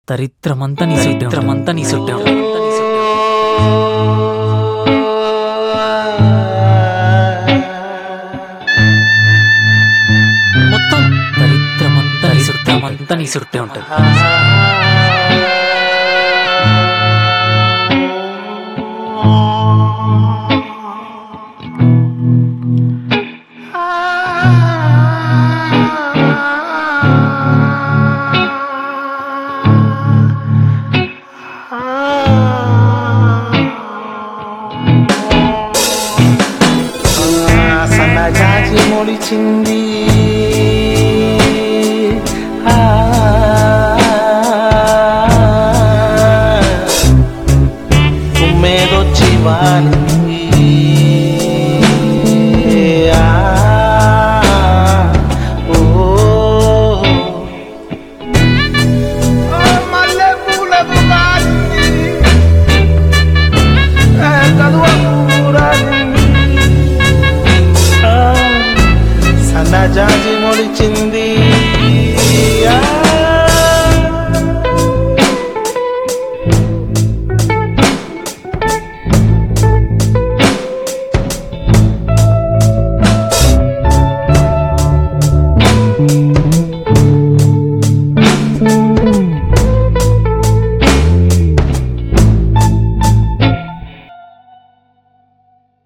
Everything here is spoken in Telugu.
దరిద్రమంతా నీ సుట్టే మొత్తం దరిద్రమంతా నీ సుట్టే ఉంటుంది. సన్నజాజి మొలిచింది ఉమ్మేదొచ్చి వాలింది మల్లె పూలకు కాలింది సన్నజాజి మొలిచింది